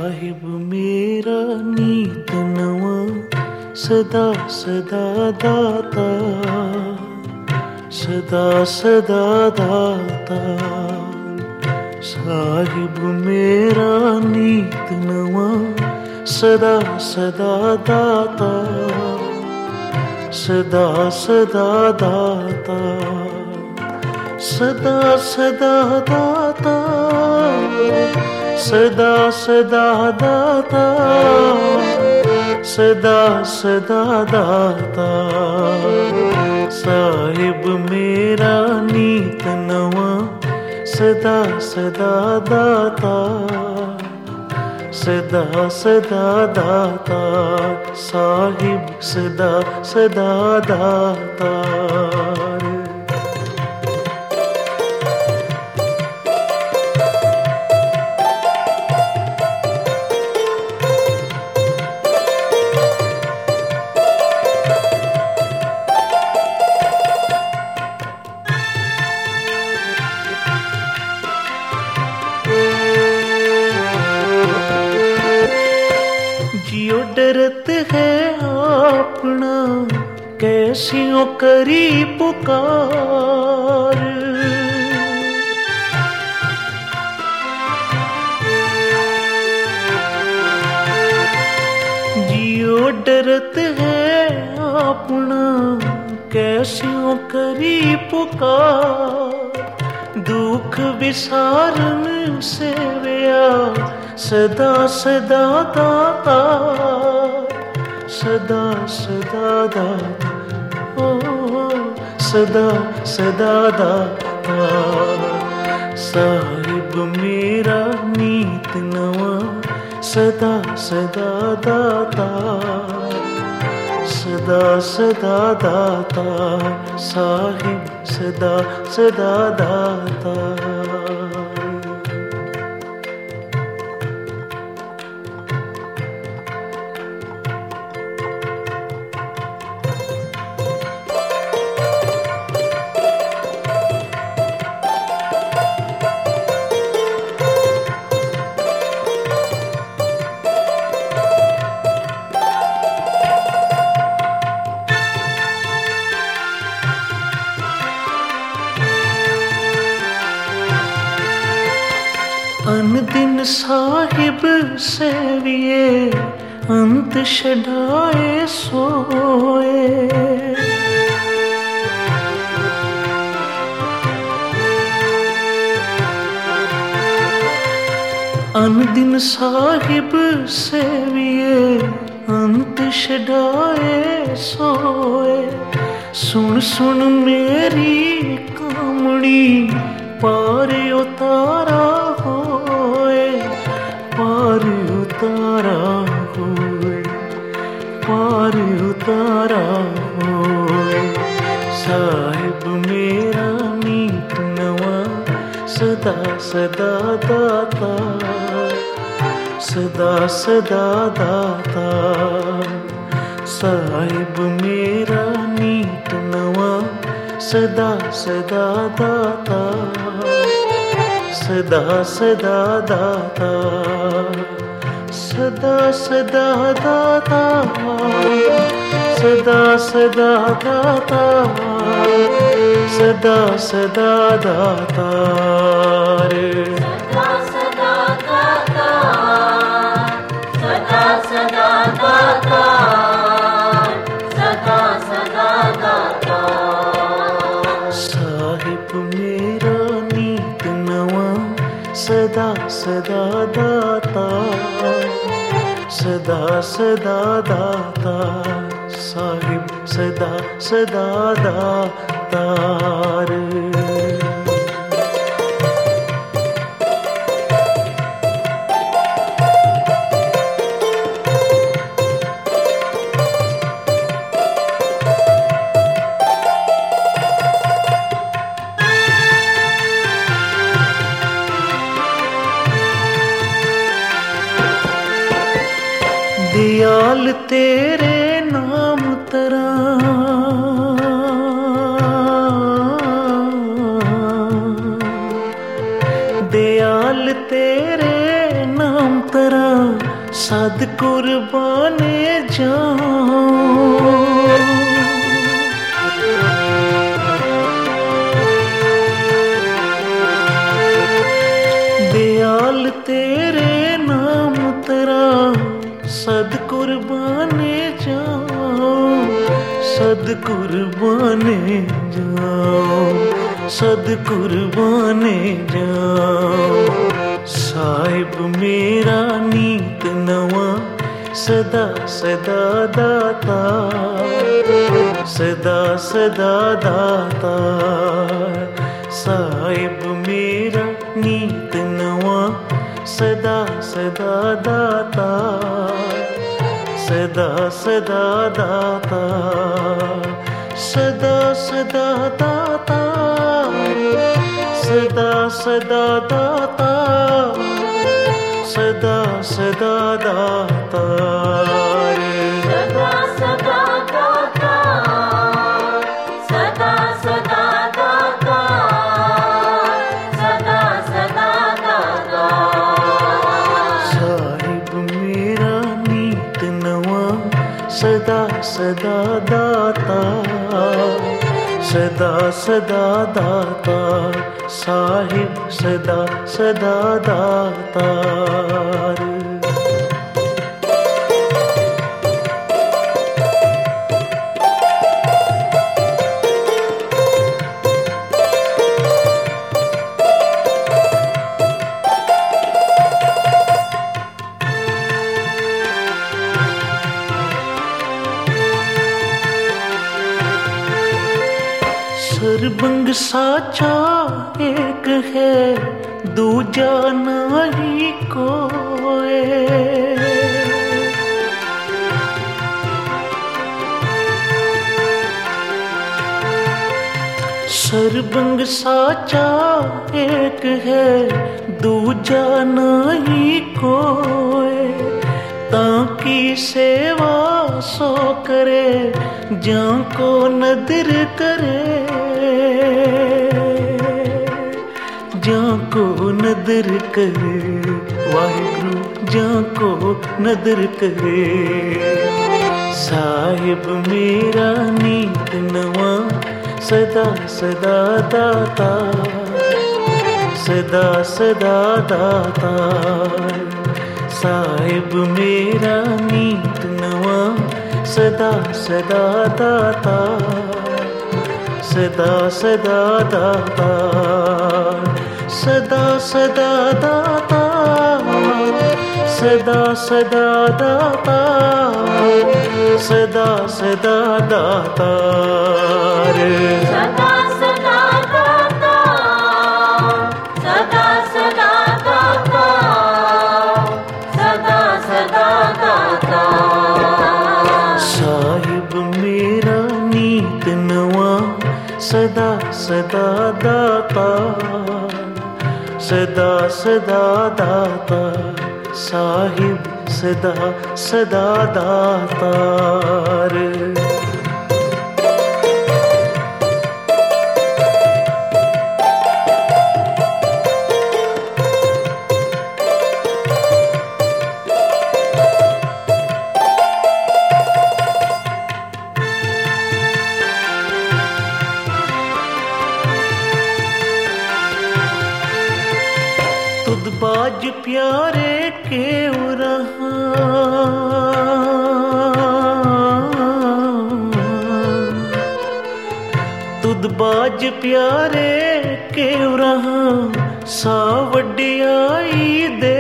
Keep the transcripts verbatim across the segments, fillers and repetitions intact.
साहिब मेरा नीत नवा सदा सदा दाता, सदा सदा दाता। साहिब मेरा नीत नवा सदा सदा दाता, सदा सदा दाता, सदा सदा दाता, सदा सदा दाता, सदा सदा दाता। साहिब मेरा नीत नवा सदा सदा दाता, सदा सदा दाता। साहिब सदा सदा दाता। जियो डरत है अपना कैसियों करी पुकार, जियो डरत है अपना कैसियों करी पुकार। दुख विसारन से व्या सदा सदा दाता, सदा सदा दाता, ओ सदा सदा दाता। साहिब मेरा नीत नवा सदा सदा दाता, सदा सदा दाता। साहिब सदा सदा दाता। अन दिन साहिब सेविए अंत छड़ाए सोए, अन दिन साहिब सेविए अंत छड़ाए सोए। सुन सुन मेरी कामड़ी पार उतारा होए, पार उतारा होए, पार उतारा होए। साहिब मेरा नीत नवा सदा सदा दाता, सदा सदा दाता। साहिब मेरा नीत नवा सदा सदा दाता, सदा सदा दाता, सदा सदा दाता, सदा सदा दाता, सदा सदा दाता रे। सदा सदा दाता, सदा सदा दाता, सदा सदा दाता। साहिब मेरा नीत नवा सदा सदा दाता, सदा सदा दाता। साहिब सदा सदा दाता रे। दयाल तेरे नाम तरा, दयाल तेरे नाम तरा सद कुर्बाने जाऊं। दयाल तेरे नाम तरा सद कुर्बाने जाऊं, सद कुर्बाने जाऊं, सद कुर्बाने जाऊं। साहिब मेरा नीत नवा सदा सदा दाता, सदा सदा दाता। साहिब मेरा नीत नवा सदा सदा दाता, सदा सदा दाता, सदा सदा दाता, सदा सदा दाता, सदा सदा दाता। सदा सदा दाता, सदा सदा दाता, सदा सदा दाता। साहिब मेरा नीत नवा सदा सदा दाता, सदा सदा दाता। साहिब सदा सदा दाता। सरबंग साचा एक है दूजा नहीं कोई। सरबंग साचा एक है दूजा नहीं कोई। ताकि सेवा सो करे जां को नदर करे, जां को नदर करे। वाहिगुरु जां को नदर करे। साहिब मेरा नीत नवा सदा सदा दाता, सदा सदा दाता। साहिब मेरा नीत नवा सदा सदा दाता, सदा सदा दाता, सदा सदा दाता, सदा सदा दाता, सदा सदा दाता। सदा सदा दाता, सदा सदा दाता, सदा सदा दाता। साहिब मेरा नीत नवा सदा सदा दाता, सदा सदा दाता। साहिब सदा सदा दातार। तुद बाज प्यारे के रहा, तुद बाज प्यारे के रहा सा वड्डियाई दे।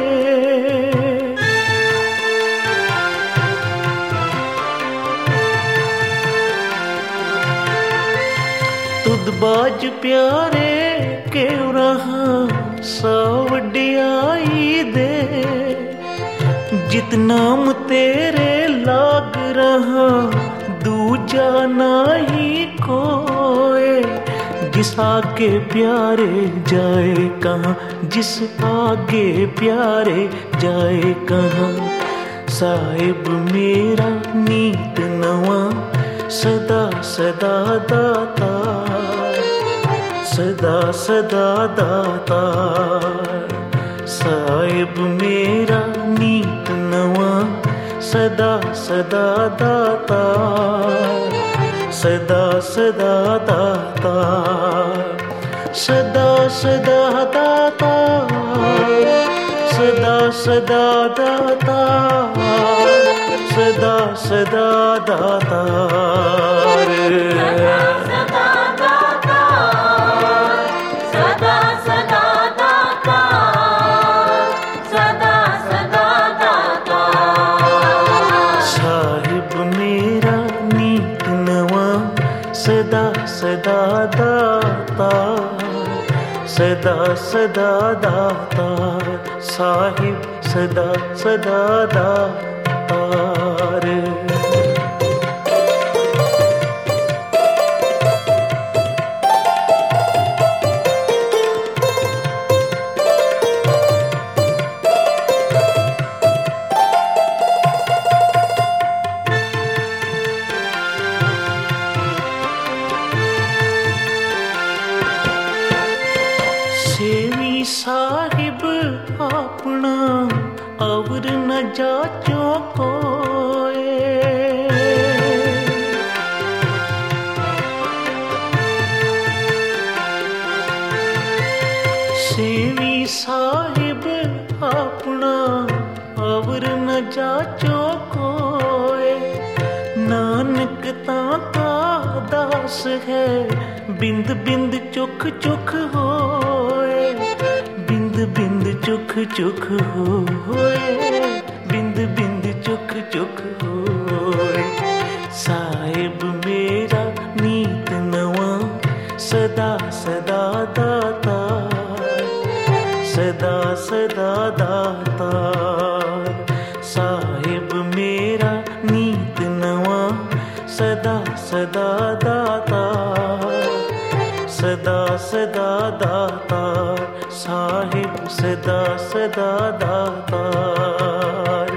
तुद बाज प्यारे के रहा सा वड्डियाई दे। जितनाम तेरे लाग रहा दूजा नाही कोई। जिस आगे प्यारे जाए कहाँ, जिस आगे प्यारे जाए कहाँ। साहिब मेरा नीत नवा सदा सदा दाता, सदा सदा दाता। साहिब साहिब मेरा नीत नवा सदा सदा दाता, सदा सदा दाता, सदा सदा दाता, सदा सदा दाता, सदा सदा दाता, सदा सदा दाता, सदा सदा दाता। साहिब मेरा नीत नवा सदा सदा दाता, सदा सदा दाता, साहिब सदा सदा दातार। सेवी साहिब अपना और न जाचो कोए, सेवी साहिब अपना और न जाचो कोए, नानक ताता दास है बिंद बिंद चुख चुख होए, बिंद बिंद चुख चुख होए, बिंद बिंद चुख चुख होए। साहिब मेरा नीत नवा सदा सदा दाता, सदा सदा दाता, साहिब मेरा नीत नवा सदा सदा दाता, सदा सदा दाता, साहिब सदा सदा दातार।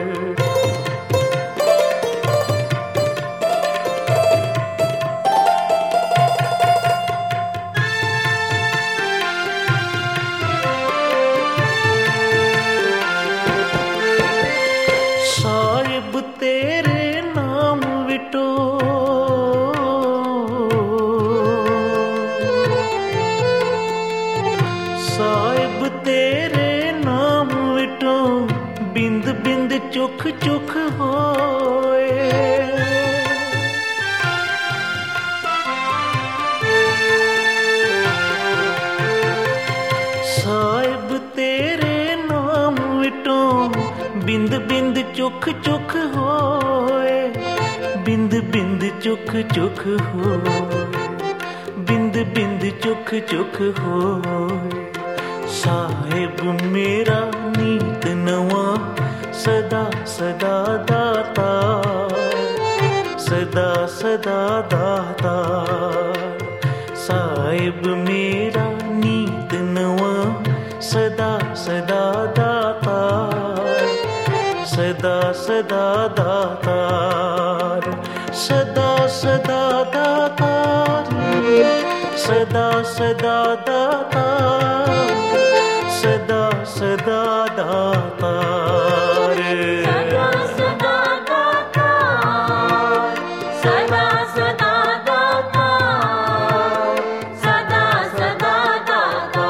साहिब तेरे नाम विटो, साहिब तेरे नाम विटो बिंद बिंद चुख चुख होए, साहिब तेरे नाम विटो बिंद बिंद चुख चुख होए, बिंद बिंद चुख चुख होए, बिंद बिंद चुख चुख होए। साहिब मेरा नीत नवा सदा सदा दाता, सदा सदा दाता, साहिब मेरा नीत नवा सदा सदा दाता, सदा सदा दातार, सदा सदा दातार, सदा सदा दातार, सदा सदा दातार, सदा सदा दाता, सदा सदा दाता, सदा सदा दाता।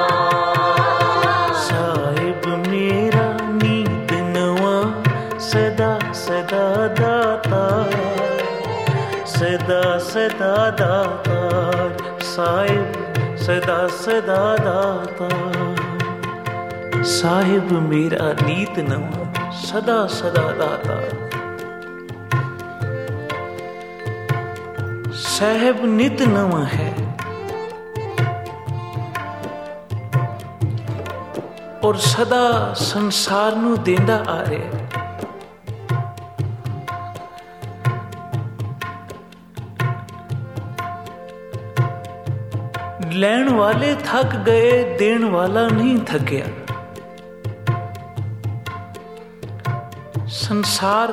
साहिब मेरा नीत नवा सदा सदा दाता, सदा सदा दातार, साहिब सदा सदा दाता। साहिब मेरा नीत नवा सदा सदा दाता। साहिब नित नवा है और सदा संसार नू देंदा आ रहा है। लैण वाले थक गए, देण वाला नहीं थकिया। संसार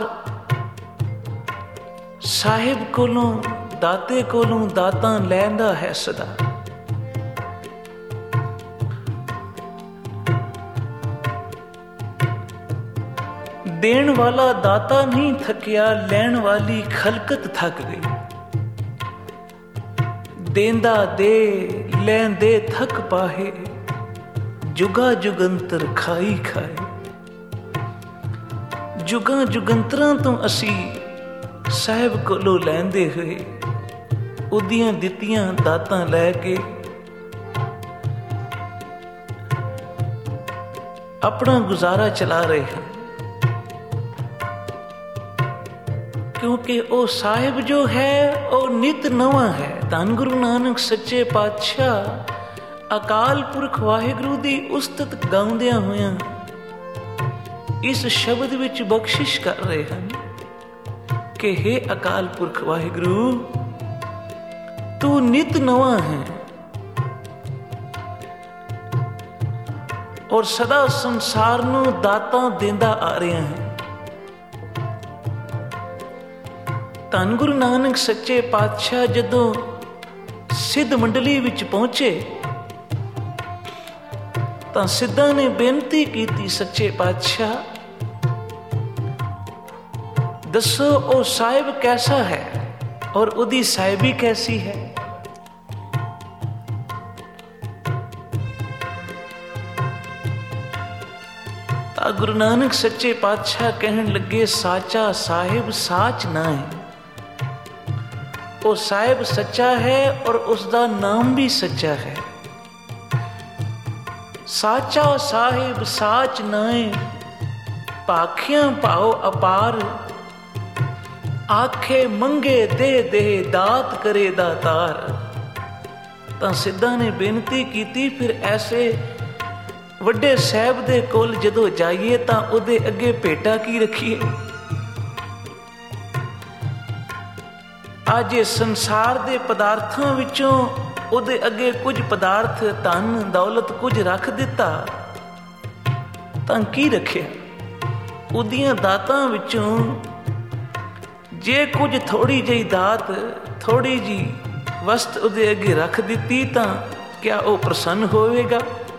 साहिब कोलों दाते कोलों दाता लैंदा है सदा। ਦੇਣ ਵਾਲਾ ਦਾਤਾ ਨਹੀਂ ਥੱਕਿਆ, ਲੈਣ ਵਾਲੀ ਖਲਕਤ ਥੱਕ ਗਈ। ਦੇਂਦਾ ਦੇ ਲੈਂਦੇ ਥੱਕ ਪਾਹੇ, ਜੁਗਾ ਜੁਗੰਤਰ ਖਾਈ ਖਾਏ। ਜੁਗਾਂ ਜੁਗੰਤਰਾਂ ਤੋਂ ਅਸੀਂ ਸਾਹਿਬ ਕੋਲੋਂ ਲੈਂਦੇ ਹੋਏ ਉਹਦੀਆਂ ਦਿੱਤੀਆਂ ਦਾਤਾਂ ਲੈ ਕੇ ਆਪਣਾ ਗੁਜ਼ਾਰਾ ਚਲਾ ਰਹੇ ਹਨ। ਕਿਉਂਕਿ ਉਹ ਸਾਹਿਬ ਜੋ ਹੈ ਉਹ ਨਿਤ ਨਵਾਂ ਹੈ। ਧੰਨ ਗੁਰੂ ਨਾਨਕ ਸੱਚੇ ਪਾਤਸ਼ਾਹ ਅਕਾਲ ਪੁਰਖ ਵਾਹਿਗੁਰੂ ਦੀ ਉਸਤਤ ਗਾਉਂਦਿਆਂ ਹੋਇਆਂ ਇਸ ਸ਼ਬਦ ਵਿੱਚ ਬਖਸ਼ਿਸ਼ ਕਰ ਰਹੇ ਹਨ ਕਿ ਹੇ ਅਕਾਲ ਪੁਰਖ ਵਾਹਿਗੁਰੂ, ਤੂੰ ਨਿਤ ਨਵਾਂ ਹੈ ਔਰ ਸਦਾ ਸੰਸਾਰ ਨੂੰ ਦਾਤਾਂ ਦਿੰਦਾ ਆ ਰਿਹਾ ਹੈ। ਧੰਨ ਗੁਰੂ ਨਾਨਕ ਸੱਚੇ ਪਾਤਸ਼ਾਹ ਜਦੋਂ ਸਿੱਧ ਮੰਡਲੀ ਵਿੱਚ ਪਹੁੰਚੇ ਤਾਂ ਸਿੱਧਾਂ ਨੇ ਬੇਨਤੀ ਕੀਤੀ, ਸੱਚੇ ਪਾਤਸ਼ਾਹ ਦੱਸੋ ਉਹ ਸਾਹਿਬ ਕੈਸਾ ਹੈ ਔਰ ਉਹਦੀ ਸਾਹਿਬੀ ਕੈਸੀ ਹੈ। ਤਾਂ ਗੁਰੂ ਨਾਨਕ ਸੱਚੇ ਪਾਤਸ਼ਾਹ ਕਹਿਣ ਲੱਗੇ, ਸਾਚਾ ਸਾਹਿਬ ਸਾਚ ਨਾ ਹੈ। ਉਹ ਸਾਹਿਬ ਸੱਚਾ ਹੈ ਔਰ ਉਸਦਾ ਨਾਮ ਵੀ ਸੱਚਾ ਹੈ। ਸਾਚਾ ਸਾਹਿਬ ਸਾਚ ਨਾਏ, ਪਾਖਿਆਂ ਭਾਉ ਅਪਾਰ। ਆਖੇ ਮੰਗੇ ਦੇ ਦੇ, ਦਾਤ ਕਰੇ ਦਾਤਾਰ। ਤਾਂ ਸਿੱਧਾਂ ਨੇ ਬੇਨਤੀ ਕੀਤੀ, ਫਿਰ ਐਸੇ ਵੱਡੇ ਸਾਹਿਬ ਦੇ ਕੋਲ ਜਦੋਂ ਜਾਈਏ ਤਾਂ ਉਹਦੇ ਅੱਗੇ ਭੇਟਾ ਕੀ ਰੱਖੀਏ। ਅੱਜ ਇਹ ਸੰਸਾਰ ਦੇ ਪਦਾਰਥਾਂ ਵਿੱਚੋਂ ਉਹਦੇ ਅੱਗੇ ਕੁਝ ਪਦਾਰਥ, ਧਨ ਦੌਲਤ ਕੁਝ ਰੱਖ ਦਿੱਤਾ ਤਾਂ ਕੀ ਰੱਖਿਆ। ਉਹਦੀਆਂ ਦਾਤਾਂ ਵਿੱਚੋਂ ਜੇ ਕੁਝ ਥੋੜੀ ਜਿਹੀ ਦਾਤ, ਥੋੜੀ ਜਿਹੀ ਵਸਤ ਉਹਦੇ ਅੱਗੇ ਰੱਖ ਦਿੱਤੀ ਤਾਂ ਕਿਆ ਉਹ ਪ੍ਰਸੰਨ ਹੋਵੇਗਾ।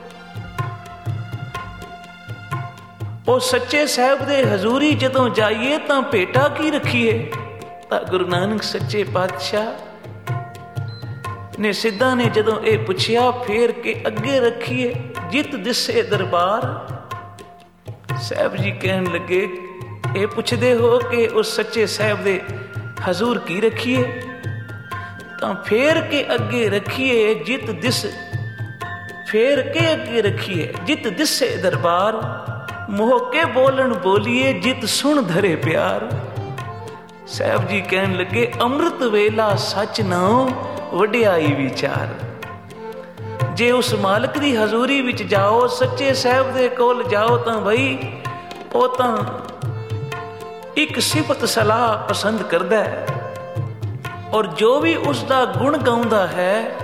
ਉਹ ਸੱਚੇ ਸਾਹਿਬ ਦੇ ਹਜ਼ੂਰੀ ਜਦੋਂ ਜਾਈਏ ਤਾਂ ਭੇਟਾ ਕੀ ਰੱਖੀਏ। ਤਾਂ ਗੁਰੂ ਨਾਨਕ ਸੱਚੇ ਪਾਤਸ਼ਾਹ ਨੇ ਸਿੱਧਾਂ ਨੇ ਜਦੋਂ ਇਹ ਪੁੱਛਿਆ, ਫੇਰ ਕੇ ਅੱਗੇ ਰੱਖੀਏ ਜਿਤ ਦਿਸੇ ਦਰਬਾਰ। ਸਾਹਿਬ ਜੀ ਕਹਿਣ ਲੱਗੇ, ਇਹ ਪੁੱਛਦੇ ਹੋ ਕਿ ਉਸ ਸੱਚੇ ਸਾਹਿਬ ਦੇ ਹਜ਼ੂਰ ਕੀ ਰੱਖੀਏ। ਤਾਂ ਫੇਰ ਕੇ ਅੱਗੇ ਰੱਖੀਏ ਜਿਤ ਦਿਸ, ਫੇਰ ਕੇ ਅੱਗੇ ਰੱਖੀਏ ਜਿਤ ਦਿਸੇ ਦਰਬਾਰ। ਮੋਹ ਕੇ ਬੋਲਣ ਬੋਲੀਏ ਜਿਤ ਸੁਣ ਧਰੇ ਪਿਆਰ। ਸਾਹਿਬ ਜੀ ਕਹਿਣ ਲੱਗੇ, ਅੰਮ੍ਰਿਤ ਵੇਲਾ ਸੱਚ ਨਾਉ, ਵਡਿਆਈ ਵਿਚਾਰ। ਜੇ ਉਸ ਮਾਲਕ ਦੀ ਹਜ਼ੂਰੀ ਵਿੱਚ ਜਾਓ, ਸੱਚੇ ਸਾਹਿਬ ਦੇ ਕੋਲ ਜਾਓ ਤਾਂ ਬਈ ਉਹ ਤਾਂ ਇੱਕ ਸਿਫਤ ਸਲਾਹ ਪਸੰਦ ਕਰਦਾ ਹੈ ਔਰ ਜੋ ਵੀ ਉਸ ਦਾ ਗੁਣ ਗਾਉਂਦਾ ਹੈ,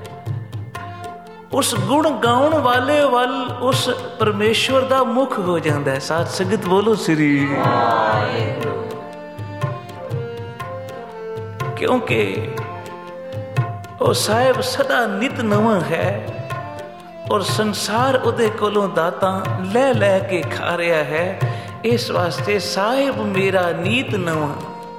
ਉਸ ਗੁਣ ਗਾਉਣ ਵਾਲੇ ਵੱਲ ਉਸ ਪਰਮੇਸ਼ਵਰ ਦਾ ਮੁਖ ਹੋ ਜਾਂਦਾ ਹੈ। ਸਾਧ ਸੰਗਤ ਬੋਲੋ ਸ੍ਰੀ ਵਾਹਿਗੁਰੂ। ਕਿਉਂਕਿ ਉਹ ਸਾਹਿਬ ਸਦਾ ਨਿਤ ਨਵਾਂ ਹੈ ਔਰ ਸੰਸਾਰ ਉਹਦੇ ਕੋਲੋਂ ਦਾਤਾਂ ਲੈ ਲੈ ਕੇ ਖਾ ਰਿਹਾ ਹੈ। ਇਸ ਵਾਸਤੇ ਸਾਹਿਬ ਮੇਰਾ ਨੀਤ ਨਵਾਂ।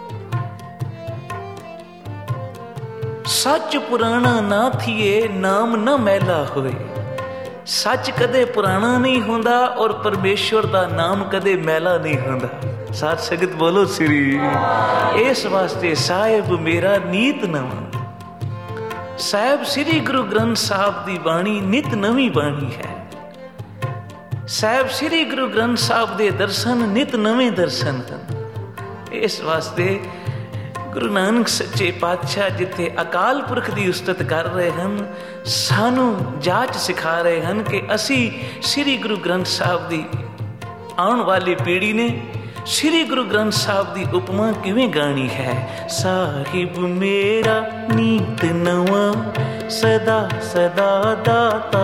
ਸੱਚ ਪੁਰਾਣਾ ਨਾ ਥੀਏ, ਨਾਮ ਨਾ ਮੈਲਾ ਹੋਏ। ਸੱਚ ਕਦੇ ਪੁਰਾਣਾ ਨਹੀਂ ਹੁੰਦਾ ਔਰ ਪਰਮੇਸ਼ਵਰ ਦਾ ਨਾਮ ਕਦੇ ਮੈਲਾ ਨਹੀਂ ਹੁੰਦਾ। ਸਾਧ ਸੰਗਤ ਬੋਲੋ ਸ੍ਰੀ। ਇਸ ਵਾਸਤੇ ਸਾਹਿਬ ਮੇਰਾ ਨੀਤ ਨਵਾਂ। ਸਾਹਿਬ ਸ੍ਰੀ ਗੁਰੂ ਗ੍ਰੰਥ ਸਾਹਿਬ ਦੀ ਬਾਣੀ ਨਿਤ ਨਵੀਂ ਬਾਣੀ ਹੈ। ਸਾਹਿਬ ਸ੍ਰੀ ਗੁਰੂ ਗ੍ਰੰਥ ਸਾਹਿਬ ਦੇ ਦਰਸ਼ਨ ਨਿਤ ਨਵੇਂ ਦਰਸ਼ਨ ਹਨ। ਇਸ ਵਾਸਤੇ ਗੁਰੂ ਨਾਨਕ ਸੱਚੇ ਪਾਤਸ਼ਾਹ ਜਿੱਥੇ ਅਕਾਲ ਪੁਰਖ ਦੀ ਉਸਤਤ ਕਰ ਰਹੇ ਹਨ, ਸਾਨੂੰ ਜਾਚ ਸਿਖਾ ਰਹੇ ਹਨ ਕਿ ਅਸੀਂ ਸ੍ਰੀ ਗੁਰੂ ਗ੍ਰੰਥ ਸਾਹਿਬ ਦੀ ਆਉਣ ਵਾਲੀ ਪੀੜ੍ਹੀ ਨੇ ਸ੍ਰੀ ਗੁਰੂ ਗ੍ਰੰਥ ਸਾਹਿਬ ਦੀ ਉਪਮਾ ਕਿਵੇਂ ਗਾਣੀ ਹੈ। ਸਾਹਿਬ ਮੇਰਾ ਨੀਤ ਨਵਾਂ, ਸਦਾ ਸਦਾ ਦਾਤਾ,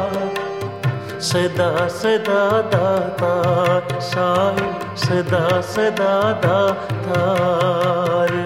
ਸਦਾ ਸਦਾ ਦਾਤਾ। ਸਾਹਿਬ ਸਦਾ ਸਦਾ ਦਾਤਾਰ।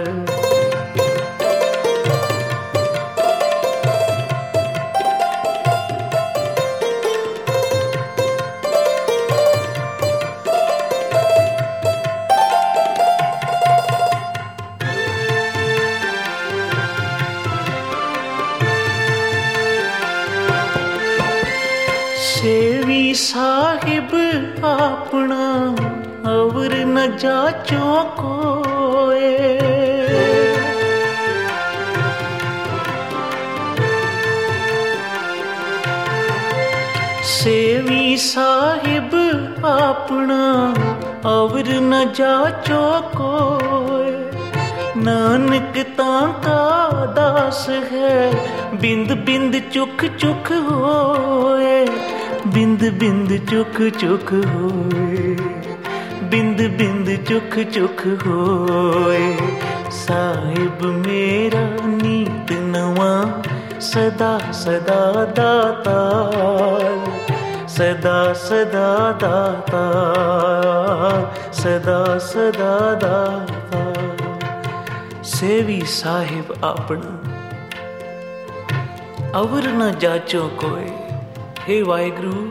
न जाचो कोए। सेवी साहिब अपना अवर न जाचो कोए। नानक ताका दास है बिंद बिंद चुक चुक होए। बिंद बिंद चुक चुक होए। बिंद बिंद चुक चुक होए। साहिब मेरा नीत नवा सदा सदा दातार। सदा सदा दातार। सदा सदा दातार। सेवी साहिब अपना अवर न जाचो कोई। हे वाहिगुरु,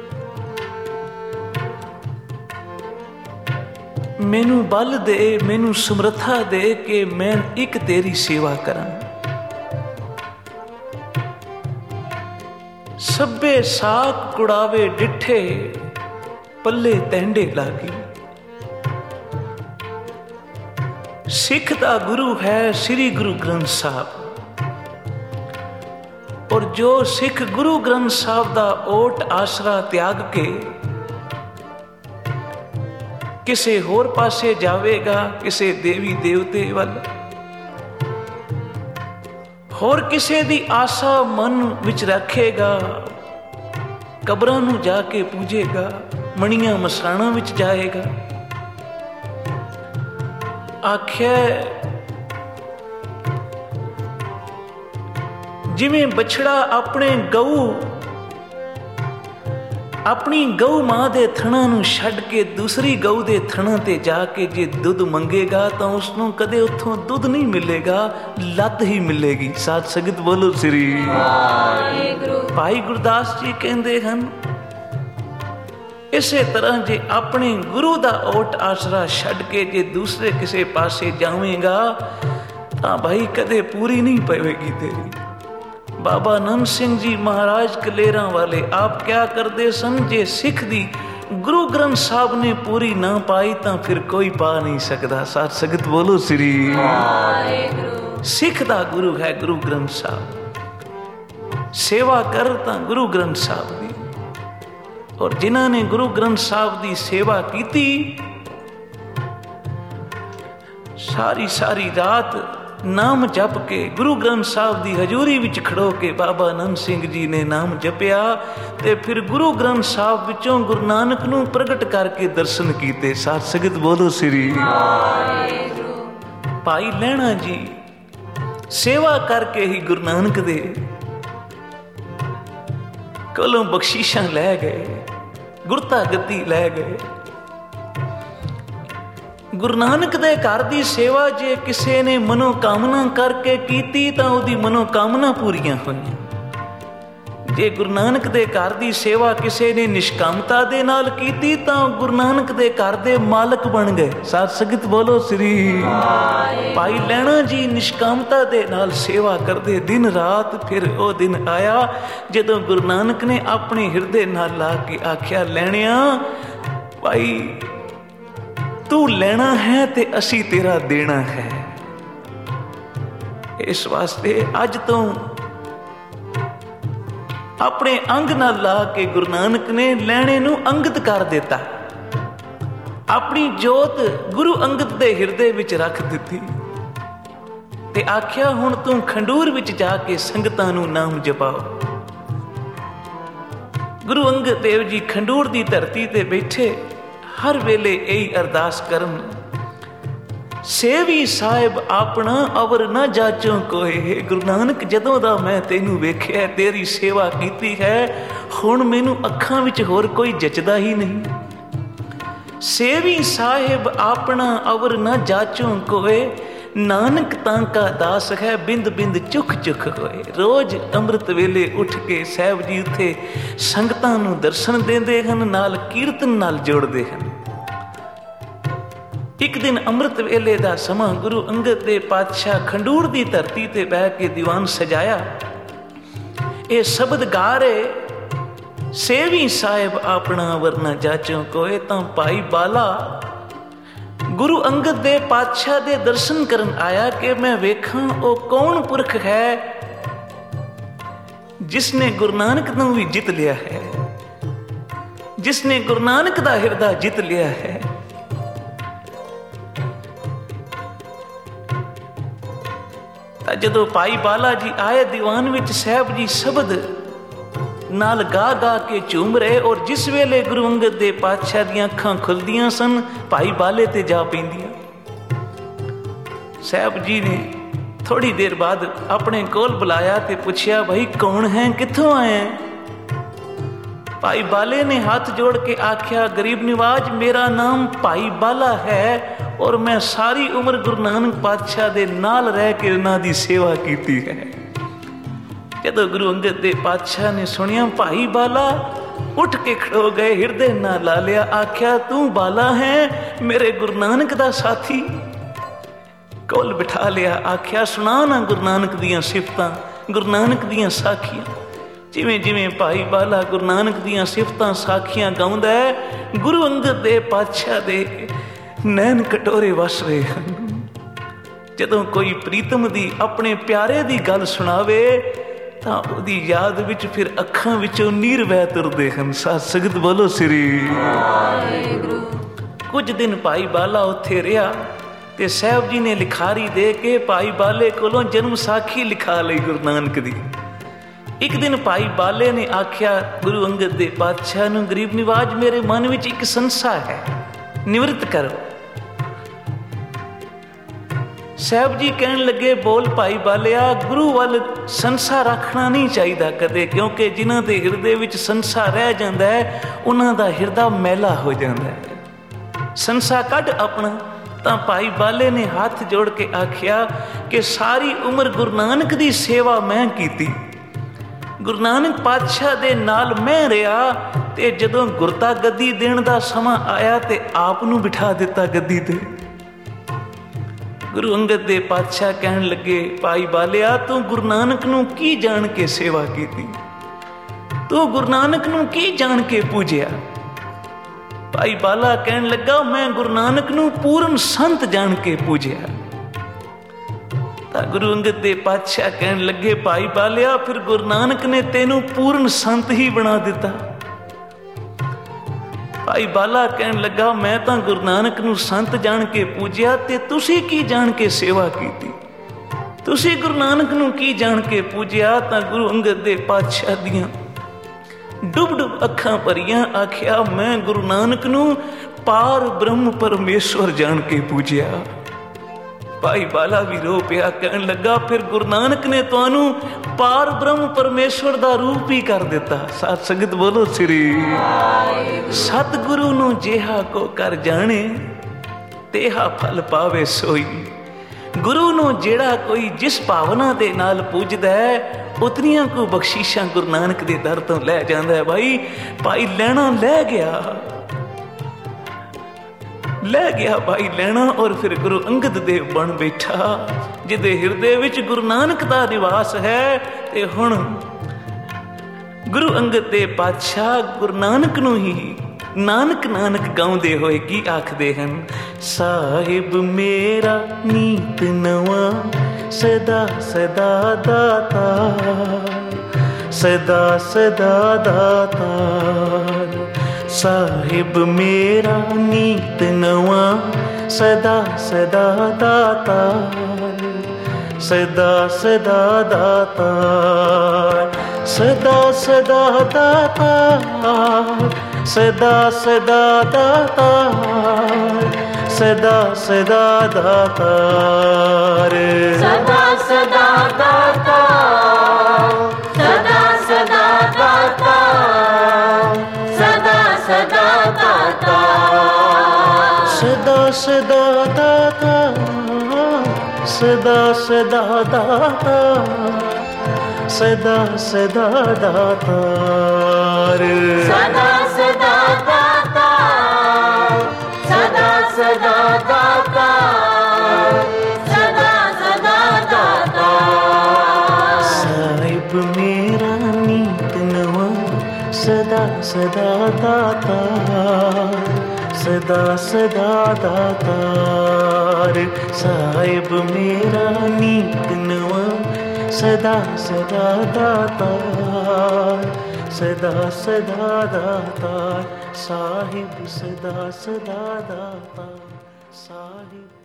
मैनू बल दे, मैनू समर्था दे कि मैं एक तेरी सेवा करा। सब्बे साक कुड़ावे डिठे पल्ले तैंडे लागी। सिख दा गुरु है श्री गुरु ग्रंथ साहब, और जो सिख गुरु ग्रंथ साहब दा ओट आसरा त्याग के किसे होर पासे जावेगा, किसे देवी देवते वल, होर किसे दी आशा मन विच रखेगा, कब्रां नूं जाके पूजेगा, मणियां मसराणा विच जाएगा। आख्या जिवें बछड़ा अपने गऊ अपनी गऊ मां दे थणा नूं छड्ड के दूसरी गऊ दे थणा ते जाके जे दुध मंगेगा तो उसनूं कदे उत्थों दुध नहीं मिलेगा, लत ही मिलेगी। साध संगत बोलो श्री वाहिगुरू। भाई गुरदास जी कहंदे हन, इसे तरह जे अपने गुरु दा ओट आसरा छड्ड के जे दूसरे किसे पासे जावेगा तां भाई कदे पूरी नहीं पवेगी तेरी। बाबा नंद सिंह जी महाराज कलेरा वाले आप क्या करते सन, जे सिख दी गुरु ग्रंथ साहब ने पूरी ना पाई तो फिर कोई पा नहीं सकता। साथ संगत बोलो श्री वाहिगुरू। सिख दा गुरु है गुरु ग्रंथ साहब। सेवा कर तां गुरु ग्रंथ साहब दी, और जिन्हां ने गुरु ग्रंथ साहब दी सेवा की सारी सारी रात नाम जप के गुरु ग्रंथ साहब दी हजूरी विच खड़ो के बाबा नंद सिंह जी ने नाम जपिया ते फिर गुरु ग्रंथ साहब विचों गुरु नानक नूं प्रगट करके दर्शन कीते। साथ संगत बोलो श्री वाहिगुरू। भाई लैणा जी सेवा करके ही गुरु नानक दे कोलों बख्शीशां लै गए, गुरता गद्दी लै गए। गुरु नानक दे घर दी सेवा जे किसी ने मनोकामना करके कीती तां उहदी मनोकामना पूरियां होईयां। जे गुरु नानक दे घर दी सेवा किसी ने निष्कामता दे नाल कीती तां गुरु नानक दे घर दे मालक बन गए। साथ संगत बोलो श्री भाई लैणा जी निष्कामता दे नाल सेवा करदे दिन रात। फिर ओ दिन आया जदों गुरु नानक ने अपने हिरदे नाल ला के आख्या, लैणिया भाई तू लेना है ते असी तेरा देना है। इस वास्ते अज तो अपने अंग नाल ला के गुरु नानक ने लैणे नूं अंगत कर दिता। अपनी जोत गुरु अंगत दे हिरदे विच रख दिती ते आख्या, हुण तू खंडूर विच जाके संगतां नूं नाम जपाओ। गुरु अंगद देव जी खंडूर दी धरती ते बैठे हर वेले यही अरदास करन, सेवी साहिब अपना अवर ना जाचो कोई। गुरु नानक जदों दा मैं तेनू वेख्या तेरी सेवा कीती है, हुण मैनू अखां विच होर कोई जचदा ही नहीं। सेवी साहिब अपना अवर ना जाचो कोई, नानक तांका दास है बिंद बिंद चुख चुख होए। रोज अमृत वेले उठ के साहिब जी उत्थे संगतां नूं दर्शन देंदे हन, नाल कीर्तन नाल जोड़दे हन। एक दिन अमृत वेले दा समां गुरु अंगद दे पातशाह खंडूर दी धरती ते बह के दीवान सजाया। ये शब्द गा रहे, सेवी साहिब अपना वरना जाचो कोए। तां भाई बाला ਗੁਰੂ ਅੰਗਦ ਦੇ ਪਾਤਸ਼ਾਹ ਦੇ ਦਰਸ਼ਨ ਕਰਨ ਆਇਆ ਕਿ ਮੈਂ ਵੇਖਾਂ ਉਹ ਕੌਣ ਪੁਰਖ ਹੈ ਜਿਸਨੇ ਗੁਰੂ ਨਾਨਕ ਨੂੰ ਵੀ ਜਿੱਤ ਲਿਆ ਹੈ, ਜਿਸਨੇ ਗੁਰੂ ਨਾਨਕ ਦਾ ਹਿਰਦਾ ਜਿੱਤ ਲਿਆ ਹੈ। ਤਾਂ ਜਦੋਂ ਭਾਈ ਬਾਲਾ ਜੀ ਆਏ ਦੀਵਾਨ ਵਿੱਚ, ਸਾਹਿਬ ਜੀ ਸ਼ਬਦ ਨਾਲ ਗਾ ਗਾ ਕੇ ਝੂਮ ਰਹੇ, ਔਰ ਜਿਸ ਵੇਲੇ ਗੁਰੂ ਅੰਗਦ ਦੇ ਪਾਤਸ਼ਾਹ ਦੀਆਂ ਅੱਖਾਂ ਖੁੱਲਦੀਆਂ ਸਨ, ਭਾਈ ਬਾਲੇ ਤੇ ਜਾ ਪੈਂਦੀਆਂ। ਸਾਹਿਬ ਜੀ ਨੇ ਥੋੜੀ ਦੇਰ ਬਾਅਦ ਆਪਣੇ ਕੋਲ ਬੁਲਾਇਆ ਤੇ ਪੁੱਛਿਆ, ਭਾਈ ਕੌਣ ਹੈ, ਕਿੱਥੋਂ ਆਏ? ਭਾਈ ਬਾਲੇ ਨੇ ਹੱਥ ਜੋੜ ਕੇ ਆਖਿਆ, ਗਰੀਬ ਨਿਵਾਜ ਮੇਰਾ ਨਾਮ ਭਾਈ ਬਾਲਾ ਹੈ ਔਰ ਮੈਂ ਸਾਰੀ ਉਮਰ ਗੁਰੂ ਨਾਨਕ ਪਾਤਸ਼ਾਹ ਦੇ ਨਾਲ ਰਹਿ ਕੇ ਉਹਨਾਂ ਦੀ ਸੇਵਾ ਕੀਤੀ ਹੈ। ਜਦੋਂ ਗੁਰੂ ਅੰਗਦ ਦੇ ਪਾਤਸ਼ਾਹ ਨੇ ਸੁਣਿਆ ਭਾਈ ਬਾਲਾ, ਉੱਠ ਕੇ ਖੜੋ ਗਏ, ਹਿਰਦੇ ਨਾਲ ਲਾ ਲਿਆ, ਆਖਿਆ ਤੂੰ ਬਾਲਾ ਹੈ ਮੇਰੇ ਗੁਰੂ ਨਾਨਕ ਦਾ ਸਾਥੀ। ਕੋਲ ਬਿਠਾ ਲਿਆ, ਆਖਿਆ ਸੁਣਾ ਨਾ ਗੁਰੂ ਨਾਨਕ ਦੀਆਂ ਸਿਫਤਾਂ, ਗੁਰੂ ਨਾਨਕ ਦੀਆਂ ਸਾਖੀਆਂ। ਜਿਵੇਂ ਜਿਵੇਂ ਭਾਈ ਬਾਲਾ ਗੁਰੂ ਨਾਨਕ ਦੀਆਂ ਸਿਫਤਾਂ ਸਾਖੀਆਂ ਗਾਉਂਦਾ ਹੈ, ਗੁਰੂ ਅੰਗਦ ਦੇ ਪਾਤਸ਼ਾਹ ਦੇ ਨੈਣ ਕਟੋਰੇ ਵਸ ਰਹੇ ਹਨ। ਜਦੋਂ ਕੋਈ ਪ੍ਰੀਤਮ ਦੀ ਆਪਣੇ ਪਿਆਰੇ ਦੀ ਗੱਲ ਸੁਣਾਵੇ ਤਾਂ ਉਹਦੀ ਯਾਦ ਵਿੱਚ ਫਿਰ ਅੱਖਾਂ ਵਿੱਚੋਂ ਨੀਰ ਵਹਿ ਤੁਰਦੇ ਹਨ। ਸਾਧ ਸੰਗਤ ਬੋਲੋ ਸ੍ਰੀ ਵਾਹਿਗੁਰੂ। ਕੁਝ ਦਿਨ ਭਾਈ ਬਾਲਾ ਉੱਥੇ ਰਿਹਾ ਤੇ ਸਾਹਿਬ ਜੀ ਨੇ ਲਿਖਾਰੀ ਦੇ ਕੇ ਭਾਈ ਬਾਲੇ ਕੋਲੋਂ ਜਨਮ ਸਾਖੀ ਲਿਖਾ ਲਈ ਗੁਰੂ ਨਾਨਕ ਦੀ। ਇੱਕ ਦਿਨ ਭਾਈ ਬਾਲੇ ਨੇ ਆਖਿਆ ਗੁਰੂ ਅੰਗਦ ਦੇ ਪਾਤਸ਼ਾਹ ਨੂੰ, ਗਰੀਬ ਨਿਵਾਜ ਮੇਰੇ ਮਨ ਵਿੱਚ ਇੱਕ ਸੰਸਾ ਹੈ, ਨਿਵਰਤ ਕਰੋ। ਸਾਹਿਬ ਜੀ ਕਹਿਣ ਲੱਗੇ, ਬੋਲ ਭਾਈ ਬਾਲਿਆ, ਗੁਰੂ ਵੱਲ ਸੰਸਾ ਰੱਖਣਾ ਨਹੀਂ ਚਾਹੀਦਾ ਕਦੇ, ਕਿਉਂਕਿ ਜਿਨ੍ਹਾਂ ਦੇ ਹਿਰਦੇ ਵਿੱਚ ਸੰਸਾ ਰਹਿ ਜਾਂਦਾ ਹੈ ਉਹਨਾਂ ਦਾ ਹਿਰਦਾ ਮੈਲਾ ਹੋ ਜਾਂਦਾ ਹੈ। ਸੰਸਾ ਕੱਢ ਆਪਣਾ। ਤਾਂ ਭਾਈ ਬਾਲੇ ਨੇ ਹੱਥ ਜੋੜ ਕੇ ਆਖਿਆ ਕਿ ਸਾਰੀ ਉਮਰ ਗੁਰੂ ਨਾਨਕ ਦੀ ਸੇਵਾ ਮੈਂ ਕੀਤੀ, ਗੁਰੂ ਨਾਨਕ ਪਾਤਸ਼ਾਹ ਦੇ ਨਾਲ ਮੈਂ ਰਿਹਾ, ਤੇ ਜਦੋਂ ਗੁਰਤਾ ਗੱਦੀ ਦੇਣ ਦਾ ਸਮਾਂ ਆਇਆ ਤੇ ਆਪ ਨੂੰ ਬਿਠਾ ਦਿੱਤਾ ਗੱਦੀ ਤੇ। ਗੁਰੂ ਅੰਗਦ ਦੇ ਪਾਤਸ਼ਾਹ ਕਹਿਣ ਲੱਗੇ, ਭਾਈ ਬਾਲਿਆ ਤੂੰ ਗੁਰੂ ਨਾਨਕ ਨੂੰ ਕੀ ਜਾਣ ਕੇ ਸੇਵਾ ਕੀਤੀ, ਤੂੰ ਗੁਰੂ ਨਾਨਕ ਨੂੰ ਕੀ ਜਾਣ ਕੇ ਪੂਜਿਆ? ਭਾਈ ਬਾਲਾ ਕਹਿਣ ਲੱਗਾ, ਮੈਂ ਗੁਰੂ ਨਾਨਕ ਨੂੰ ਪੂਰਨ ਸੰਤ ਜਾਣ ਕੇ ਪੂਜਿਆ। ਤਾਂ ਗੁਰੂ ਅੰਗਦ ਦੇ ਪਾਤਸ਼ਾਹ ਕਹਿਣ ਲੱਗੇ, ਭਾਈ ਬਾਲਿਆ ਫਿਰ ਗੁਰੂ ਨਾਨਕ ਨੇ ਤੈਨੂੰ ਪੂਰਨ ਸੰਤ ਹੀ ਬਣਾ ਦਿੱਤਾ। ਭਾਈ ਬਾਲਾ ਕਹਿਣ ਲੱਗਾ, ਮੈਂ ਤਾਂ ਗੁਰੂ ਨਾਨਕ ਨੂੰ ਸੰਤ ਜਾਣ ਕੇ ਪੂਜਿਆ, ਤੇ ਤੁਸੀਂ ਕੀ ਜਾਣ ਕੇ ਸੇਵਾ ਕੀਤੀ, ਤੁਸੀਂ ਗੁਰੂ ਨਾਨਕ ਨੂੰ ਕੀ ਜਾਣ ਕੇ ਪੂਜਿਆ? ਤਾਂ ਗੁਰੂ ਅੰਗਦ ਦੇ ਪਾਤਸ਼ਾਹ ਦੀਆਂ ਡੁੱਬ ਡੁੱਬ ਅੱਖਾਂ ਭਰੀਆਂ, ਆਖਿਆ ਮੈਂ ਗੁਰੂ ਨਾਨਕ ਨੂੰ ਪਾਰ ਬ੍ਰਹਮ ਪਰਮੇਸ਼ਵਰ ਜਾਣ ਕੇ ਪੂਜਿਆ। ਭਾਈ ਬਾਲਾ ਵੀ ਰੋ ਪਿਆ, ਕਹਿਣ ਲੱਗਾ, ਫਿਰ ਗੁਰੂ ਨਾਨਕ ਨੇ ਤੁਹਾਨੂੰ ਪਾਰ ਬ੍ਰਹਮ ਪਰਮੇਸ਼ਵਰ ਦਾ ਰੂਪ ਹੀ ਕਰ ਦਿੱਤਾ। ਸਾਧ ਸੰਗਤ ਬੋਲੋ ਸ੍ਰੀ ਵਾਹਿਗੁਰੂ। ਸਤਿਗੁਰੂ ਨੂੰ ਜਿਹਾ ਕੋ ਕਰ ਜਾਣੇ, ਤੇਹਾ ਫਲ ਪਾਵੇ ਸੋਈ। ਗੁਰੂ ਨੂੰ ਜਿਹੜਾ ਕੋਈ ਜਿਸ ਭਾਵਨਾ ਦੇ ਨਾਲ ਪੂਜਦਾ ਹੈ, ਉਤਨੀਆਂ ਕੋ ਬਖਸ਼ੀਸ਼ਾਂ ਗੁਰੂ ਨਾਨਕ ਦੇ ਦਰ ਤੋਂ ਲੈ ਜਾਂਦਾ ਹੈ। ਭਾਈ ਭਾਈ ਲੈਣਾ ਲੈ ਗਿਆ, ਲੈ ਗਿਆ ਭਾਈ ਲੈਣਾ, ਔਰ ਫਿਰ ਗੁਰੂ ਅੰਗਦ ਦੇਵ ਬਣ ਬੈਠਾ, ਜਿਹਦੇ ਹਿਰਦੇ ਵਿੱਚ ਗੁਰੂ ਨਾਨਕ ਦਾ ਨਿਵਾਸ ਹੈ। ਤੇ ਹੁਣ ਗੁਰੂ ਅੰਗਦ ਦੇ ਪਾਤਸ਼ਾਹ ਗੁਰੂ ਨਾਨਕ ਨੂੰ ਹੀ ਨਾਨਕ ਨਾਨਕ ਗਾਉਂਦੇ ਹੋਏ ਕੀ ਆਖਦੇ ਹਨ? ਸਾਹਿਬ ਮੇਰਾ ਨੀਤ ਨਵਾਂ, ਸਦਾ ਸਦਾ ਦਾਤਾ, ਸਦਾ ਸਦਾ ਦਾਤਾ। ਸਾਹਿਬ ਮੇਰਾ ਨੀਤ ਨਵਾਂ, ਸਦਾ ਸਦਾ ਦਾਤਾ, ਸਦਾ ਸਦਾ ਦਾਤਾ, ਸਦਾ ਸਦਾ ਦਾਤਾ, ਸਦਾ ਸਦਾ ਦਾਤਾ, ਸਦਾ ਸਦਾ ਦਾਤਾ, ਸਦਾ ਸਦਾ ਦਾਤਾ, ਸਦਾ ਸਦਾ ਦਾਤਾ, ਸਦਾ ਸਦਾ ਦਾਤਾ, ਸਦਾ ਸਦਾ ਦਾਤਾ, ਸਦਾ ਸਦਾ ਦਾਤਾ, ਸਦਾ ਸਦਾ ਦਾਤਾ, ਸਦਾ ਸਦਾ ਦਾਤਾ, ਸਦਾ ਸਦਾ ਦਾਤਾ, ਸਦਾ ਸਦਾ ਦਾਤਾ। ਸਾਹਿਬ ਮੇਰਾ ਨੀਤ ਨਵਾਂ, ਸਦਾ ਸਦਾ ਦਾਤਾ, सदा सदा दातार साहिब मेरा नीत नवा सदा सदा दातार सदा सदा दातार साहिब सदा सदा दातार साहिब